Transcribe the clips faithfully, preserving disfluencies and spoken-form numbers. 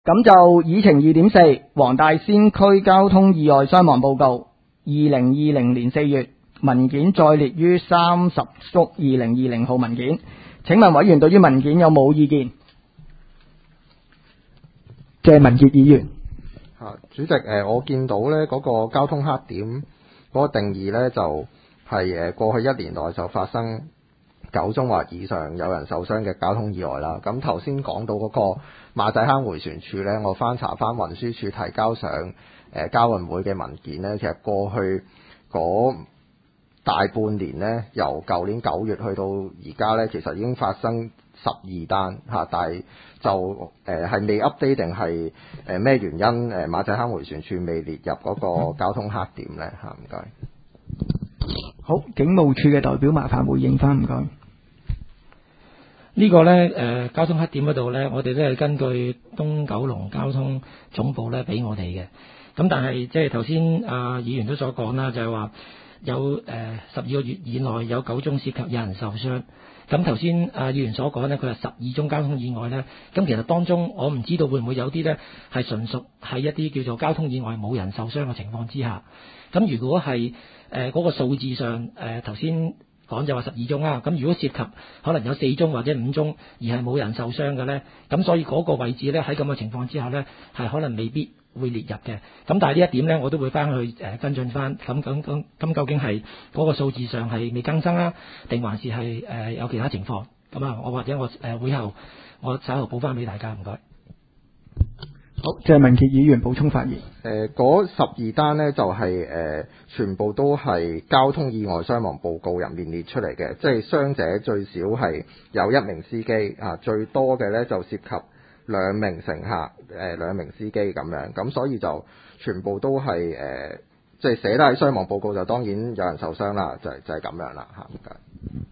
咁就議程二點四，黃大仙區交通意外傷亡報告，二零二零年四月，文件載列於三十幅二零二零號文件。請問委員對於文件有冇意見？謝文傑議員。 啊，主席，誒，我見到咧嗰個交通黑點嗰個定義咧，就係誒過去一年內就發生九宗或以上有人受傷嘅交通意外啦。咁頭先講到嗰個馬仔坑迴旋處咧，我翻查翻運輸署提交上誒交運會嘅文件咧，其實過去嗰大半年咧，由舊年九月去到而家咧，其實已經發生十二單嚇，但係就誒係、呃、未 update 定係誒咩原因誒馬仔坑迴旋處未列入嗰個交通黑點咧嚇？唔該。 好，警務處嘅代表麻煩回應翻，唔該。 呢個呢，誒、呃、交通黑點嗰度呢，我哋都係根據東九龍交通總部呢俾我哋嘅。咁但係即係頭先啊議員都所講啦，就係、是、話有誒十二個月以內有九宗涉及有人受傷。咁頭先啊議員所講呢，佢話十二宗交通意外呢。咁其實當中我唔知道會唔會有啲呢係純屬喺一啲叫做交通意外冇人受傷嘅情況之下。咁如果係誒嗰個數字上誒頭先講就話十二宗啦，咁如果涉及可能有四宗或者五宗而係冇人受傷嘅呢，咁所以嗰個位置呢，喺咁嘅情況之下呢，係可能未必會列入嘅。咁但係呢一點呢，我都會翻去誒跟進翻。咁咁咁咁究竟係嗰個數字上係未更新啦，定還是係誒有其他情況？咁啊，我或者我誒會後我稍後補翻俾大家，唔該。 好，謝文傑議員補充發言。 誒嗰十二單呢，就係、是、誒、呃、全部都係交通意外傷亡報告入面列出嚟嘅，即係傷者最少係有一名司機啊，最多嘅呢就涉及兩名乘客誒、呃、兩名司機咁樣，咁所以就全部都係誒即係寫得喺傷亡報告就當然有人受傷啦，就係、就係、是、咁樣啦嚇。唔該。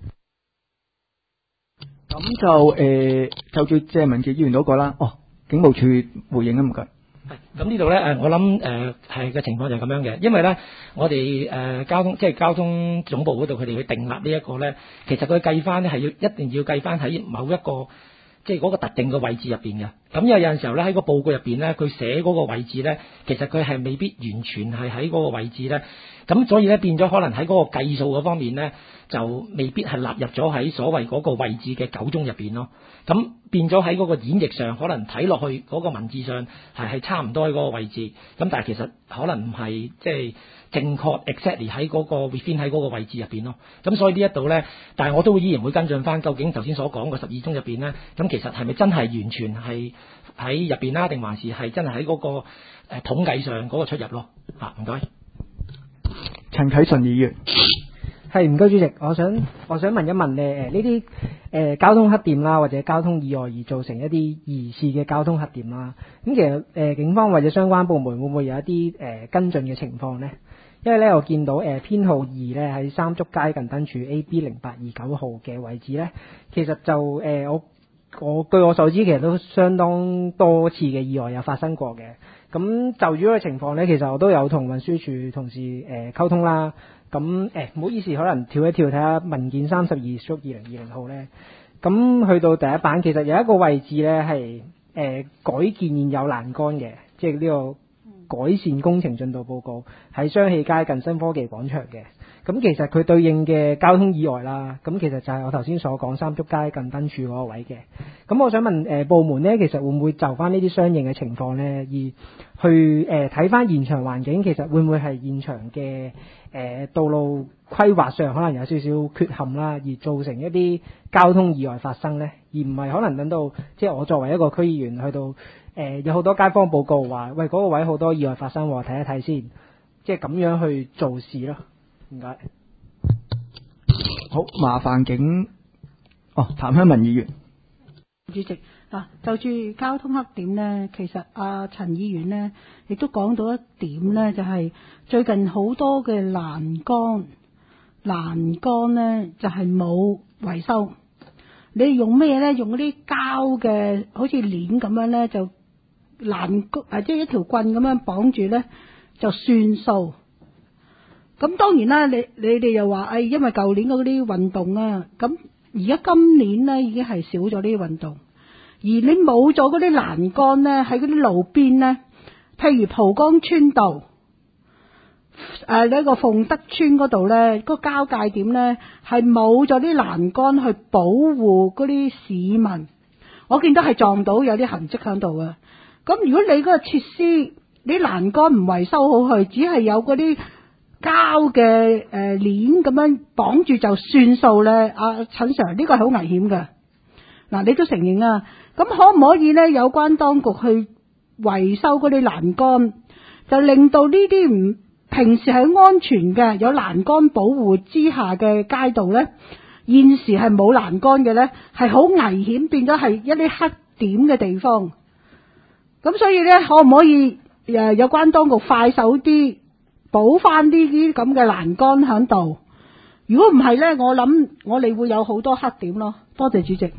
咁就誒、呃、就住謝文傑議員嗰個啦。哦。警務處回應啊，唔該。 係咁呢度呢，誒，我諗誒係嘅情況就係咁樣嘅，因為呢，我哋誒、呃、交通即係交通總部嗰度，佢哋去訂立呢一個呢，其實佢計翻呢係要一定要計翻喺某一個即係嗰個特定嘅位置入邊嘅。咁因為有陣時候呢，喺個報告入邊呢，佢寫嗰個位置呢，其實佢係未必完全係喺嗰個位置呢。咁所以呢，變咗可能喺嗰個計數嗰方面呢，就未必係納入咗喺所謂嗰個位置嘅九宗入邊咯。咁變咗喺嗰個演繹上，可能睇落去嗰個文字上係係差唔多喺嗰個位置。咁但係其實可能唔係即係正確 exactly 喺嗰個 within 喺嗰個位置入邊咯。咁所以呢一度呢，但係我都依然會跟進翻，究竟頭先所講嘅十二宗入邊呢，咁其實係咪真係完全係喺入邊啦，定還是係真係喺嗰個誒統計上嗰個出入咯？嚇，唔該。 陳啟順議員。 係，唔該主席，我想我想問一問咧，誒呢啲誒交通黑點啦，或者交通意外而造成一啲疑似嘅交通黑點啦，咁其實誒、呃、警方或者相關部門會唔會有一啲誒、呃、跟進嘅情況呢？因為咧我見到誒編、呃、號二咧喺三竹街近燈柱 A B 零八二九號嘅位置咧，其實就誒、呃、我我據我所知，其實都相當多次嘅意外有發生過嘅。咁就住呢個情況咧，其實我都有同運輸署同事誒溝通啦。咁誒唔好意思，可能跳一跳睇下文件三十二縮二零二零號咧。咁去到第一版，其實有一個位置咧係誒改建現有欄杆嘅，即係呢個改善工程進度報告喺雙喜街近新科技廣場嘅。咁其實佢對應嘅交通意外啦，咁其實就係我頭先所講三竹街近燈柱嗰個位嘅。咁我想問誒、呃、部門呢，其實會唔會就翻呢啲相應嘅情況呢，而去誒睇翻現場環境，其實會唔會係現場嘅誒、呃、道路規劃上可能有少少缺陷啦，而造成一啲交通意外發生呢？而唔係可能等到即係我作為一個區議員去到誒、呃、有好多街坊報告話，喂嗰、那個位好多意外發生，睇一睇先，即係咁樣去做事咯。唔該。 好，麻煩警哦，譚香文議員。 主席嗱，就住交通黑點呢，其實阿陳議員呢亦都講到一點呢，就係、是、最近好多嘅欄杆欄杆呢就係冇維修。你用咩呢？用嗰啲膠嘅，好似鏈咁樣呢，就欄杆啊，即係一條棍咁樣綁住呢，就算數。咁當然啦，你你哋又話，誒、哎，因為舊年嗰啲運動啊，咁而家今年呢已經係少咗呢啲運動， 你冇咗嗰啲欄杆呢，喺嗰啲路邊呢，譬如蒲崗村道，誒呢一個鳳德村嗰度呢，個交界點呢，係冇咗啲欄杆去保護嗰啲市民，我見到係撞到有啲痕跡喺度啊。咁如果你嗰個設施，你欄杆唔維修好佢，只係有嗰啲膠嘅誒鏈咁樣綁住就算數咧。阿陳 Sir 呢個係好危險嘅。嗱，你都承認啊？咁可唔可以咧？有關當局去維修嗰啲欄杆，就令到呢啲唔平時係安全嘅，有欄杆保護之下嘅街道咧，現時係冇欄杆嘅咧，係好危險，變咗係一啲黑點嘅地方。咁所以咧，可唔可以誒有關當局快手啲補翻呢啲咁嘅欄杆喺度？如果唔係咧，我諗我哋會有好多黑點咯。多謝主席。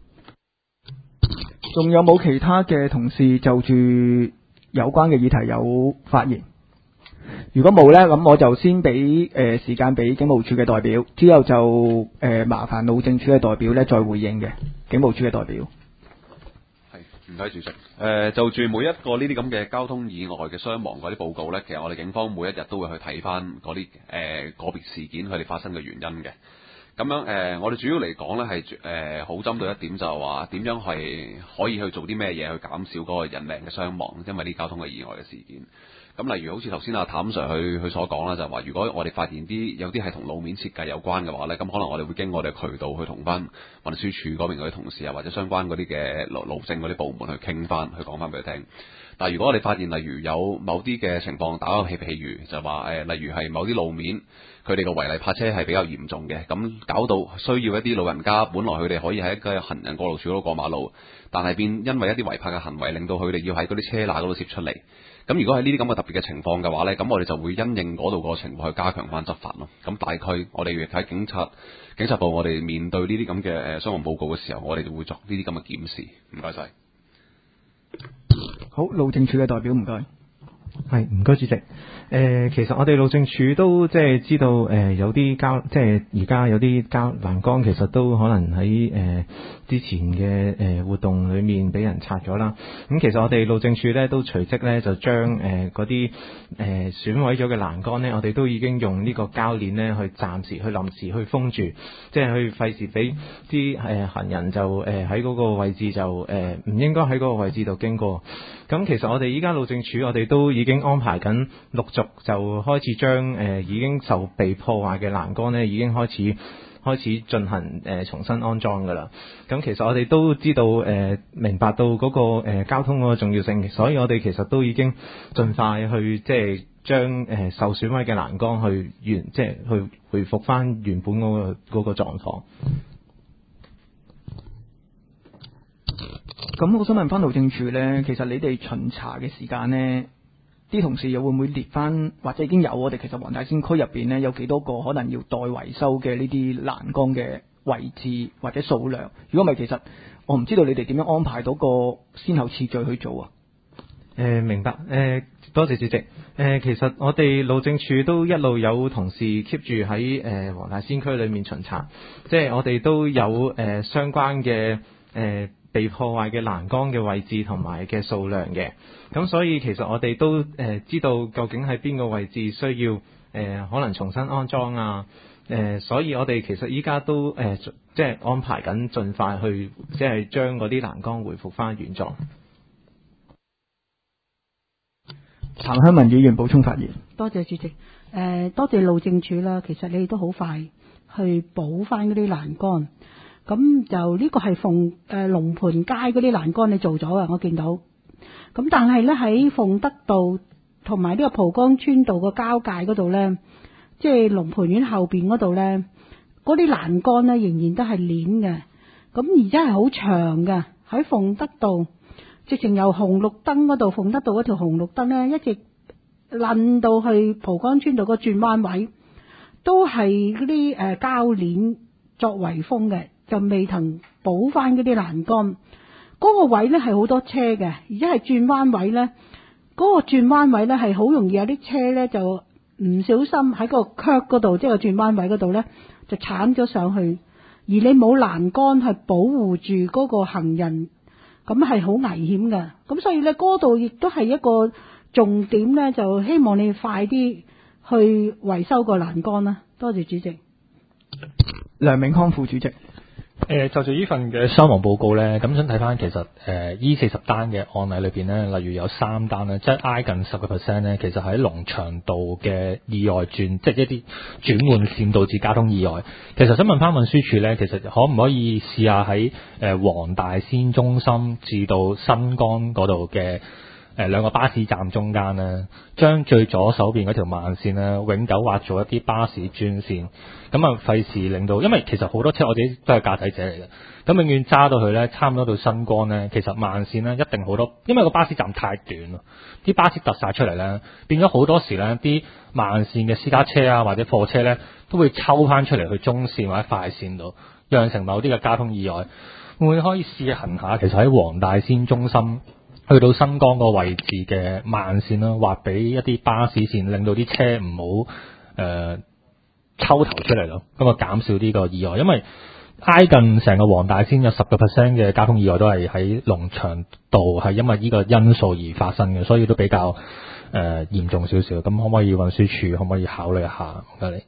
仲有冇其他嘅同事就住有關嘅議題有發言？如果冇呢，咁我就先俾誒、呃、時間俾警務處嘅代表，之後就誒、呃、麻煩路政處嘅代表呢再回應嘅。警務處嘅代表， 係唔該主席。誒、呃、就住每一個呢啲咁嘅交通意外嘅傷亡嗰啲報告呢，其實我哋警方每一日都會去睇翻嗰啲誒個別事件佢哋發生嘅原因嘅。咁樣誒、呃，我哋主要嚟講呢係誒好針對一點，就係話點樣係可以去做啲咩嘢去減少嗰個人命嘅傷亡，因為啲交通嘅意外嘅事件。咁例如好似頭先阿譚 Sir 佢佢所講啦，就係話如果我哋發現啲有啲係同路面設計有關嘅話呢，咁可能我哋會經我哋渠道去同翻運輸署嗰邊嗰啲同事啊，或者相關嗰啲嘅路路政嗰啲部門去傾翻，去講翻俾佢聽。但係如果我哋發現例如有某啲嘅情況，打個譬譬如就話誒、呃，例如係某啲路面佢哋嘅違例泊車係比較嚴重嘅，咁搞到需要一啲老人家，本來佢哋可以喺一個行人過路處嗰度過馬路，但係變因為一啲違泊嘅行為，令到佢哋要喺嗰啲車罅嗰度攝出嚟。咁如果係呢啲咁嘅特別嘅情況嘅話呢，咁我哋就會因應嗰度個情況去加強翻執法咯。咁大概我哋亦喺警察警察部，我哋面對呢啲咁嘅誒傷亡報告嘅時候，我哋就會作呢啲咁嘅檢視。唔該晒。 好，路政處嘅代表唔該。 係唔該主席。誒、呃，其實我哋路政署都即係知道誒、呃，有啲交即係而家有啲交欄杆，其實都可能喺誒、呃、之前嘅誒、呃、活動裏面俾人拆咗啦。咁、嗯、其實我哋路政署咧都隨即咧就將誒嗰啲誒損毀咗嘅欄杆咧，我哋都已經用呢個膠鏈咧去暫時去臨時去封住，即係去費事俾啲誒行人就誒喺嗰個位置就誒唔、呃、應該喺嗰個位置度經過。咁其實我哋依家路政署我哋都已經安排緊，陸續就開始將誒、呃、已經受被破壞嘅欄杆咧，已經開始開始進行誒、呃、重新安裝㗎啦。咁其實我哋都知道誒、呃、明白到嗰、那個、呃、交通嗰個重要性，所以我哋其實都已經盡快去即係將誒受損毀嘅欄杆去原即係去回復翻原本嗰、那個嗰、那個狀況。 咁我想問翻路政處呢，其實你哋巡查嘅時間呢，啲同事又會唔會列翻，或者已經有我哋其實黃大仙區入邊呢，有幾多個可能要待維修嘅呢啲欄杆嘅位置或者數量？如果唔係，其實我唔知道你哋點樣安排到個先後次序去做啊？ 誒、呃、明白誒、呃，多謝主席。誒、呃、其實我哋路政處都一路有同事 keep 住喺誒黃大仙區裏面巡查，即係我哋都有誒、呃、相關嘅誒。呃被破壞嘅欄杆嘅位置同埋嘅數量嘅，咁所以其實我哋都誒、呃、知道究竟喺邊個位置需要誒、呃、可能重新安裝啊，誒、呃、所以我哋其實依家都誒、呃、即係安排緊，盡快去即係將嗰啲欄杆回復翻原狀。 譚香文議員補充發言。 多謝主席，誒、呃、多謝路政署啦，其實你哋都好快去補翻嗰啲欄杆。咁就呢個係鳳誒龍盤街嗰啲欄杆你做咗啊，我見到。咁但係咧喺鳳德道同埋呢個蒲崗村道個交界嗰度咧，即係龍盤苑後邊嗰度咧，嗰啲欄杆咧仍然都係鏈嘅。咁而家係好長嘅，喺鳳德道，直情由紅綠燈嗰度，鳳德道嗰條紅綠燈咧，一直掄到去蒲崗村道個轉彎位，都係嗰啲誒膠鏈作圍封嘅。就未曾補翻嗰啲欄杆，嗰、那個位呢係好多車嘅，而且係轉彎位呢，嗰、那個轉彎位呢係好容易有啲車呢就唔小心喺個 curb 嗰度，即係個轉彎位嗰度呢，就鏟咗上去，而你冇欄杆去保護住嗰個行人咁係好危險嘅。咁所以咧，嗰度亦都係一個重點咧，就希望你快啲去維修個欄杆啦。多謝主席。 梁永康副主席。 誒、呃、就住呢份嘅傷亡報告咧，咁想睇翻其實誒依四十單嘅案例裏邊咧，例如有三單咧，即係挨近十個 percent 咧，其實喺龍翔道嘅意外轉，即係一啲轉換線導致交通意外。其實想問翻運輸署咧，其實可唔可以試下喺誒黃大仙中心至到新江嗰度嘅誒兩個巴士站中間咧，將最左手邊嗰條慢線咧，永久劃做一啲巴士專線，咁啊費事令到，因為其實好多車我自己都係駕駛者嚟嘅，咁永遠揸到去咧，差唔多到新光咧，其實慢線咧一定好多，因為個巴士站太短咯，啲巴士突晒出嚟咧，變咗好多時咧，啲慢線嘅私家車啊或者貨車咧，都會抽翻出嚟去中線或者快線度，釀成某啲嘅交通意外。會唔會可以試行下，其實喺黃大仙中心去到新江個位置嘅慢線啦，劃俾一啲巴士線，令到啲車唔好誒抽頭出嚟咯，咁啊減少呢個意外。因為挨近成個黃大仙有十個 percent 嘅交通意外都係喺龍翔道，係因為呢個因素而發生嘅，所以都比較誒、呃、嚴重少少。咁可唔可以運輸署可唔可以考慮一下？唔該你。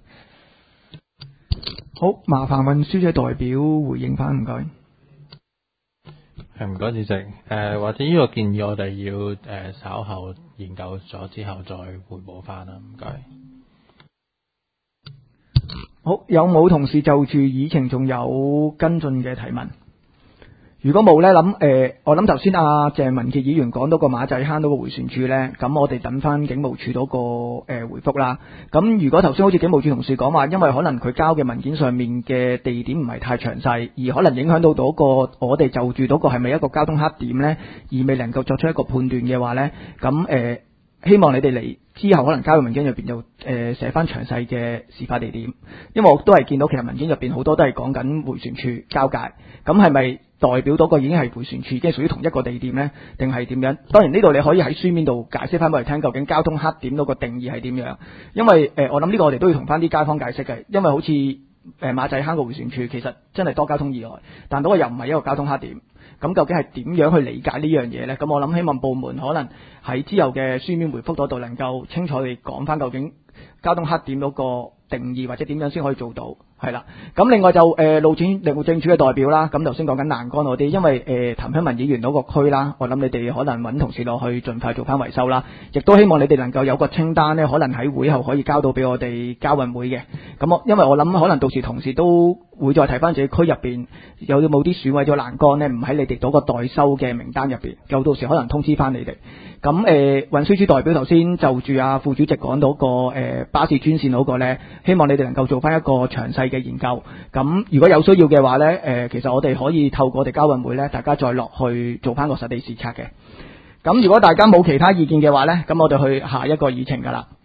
好，麻煩運輸署代表回應翻，唔該。 係唔該主席，誒、呃、或者呢個建議我哋要誒、呃、稍後研究咗之後再彙報翻啦，唔該。 好，有冇同事就住議程仲有跟進嘅提問？如果冇呢，諗誒、呃，我諗頭先阿鄭文傑議員講到個馬仔坑嗰個迴旋處呢，咁我哋等翻警務處嗰個誒、呃、回覆啦。咁如果頭先好似警務處同事講話，因為可能佢交嘅文件上面嘅地點唔係太詳細，而可能影響到嗰個我哋就住嗰個係咪一個交通黑點呢，而未能夠作出一個判斷嘅話呢，咁誒、呃、希望你哋嚟之後可能交嘅文件入邊就誒寫翻詳細嘅事發地點，因為我都係見到其實文件入邊好多都係講緊迴旋處交界，咁係咪代表到個已經係迴旋處，即係屬於同一個地點呢？定係點樣？當然呢度你可以喺書面度解釋翻俾我哋聽，究竟交通黑點嗰個定義係點樣？因為誒、呃，我諗呢個我哋都要同翻啲街坊解釋嘅，因為好似誒、呃、馬仔坑個迴旋處其實真係多交通意外，但嗰個又唔係一個交通黑點。咁究竟係點樣去理解呢樣嘢呢？咁我諗希望部門可能喺之後嘅書面回覆嗰度能夠清楚地講翻究竟交通黑點嗰個定義或者點樣先可以做到，係啦。咁另外就誒、呃、路政路政署嘅代表啦，咁頭先講緊欄杆嗰啲，因為誒譚香文議員嗰個區啦，我諗你哋可能揾同事落去盡快做翻維修啦，亦都希望你哋能夠有個清單呢，可能喺會後可以交到俾我哋交運會嘅。咁我因為我諗可能到時同事都會再睇翻自己區入邊有冇啲損毀咗欄杆呢，唔喺你哋嗰個代收嘅名單入邊，有到時可能通知翻你哋。咁誒、呃、運輸署代表頭先就住阿副主席講到個誒、呃、巴士專線嗰個呢，希望你哋能夠做翻一個詳細嘅研究。咁如果有需要嘅話呢，誒、呃、其實我哋可以透過我哋交運會呢，大家再落去做翻個實地視察嘅。咁如果大家冇其他意見嘅話呢，咁我哋去下一個議程㗎啦。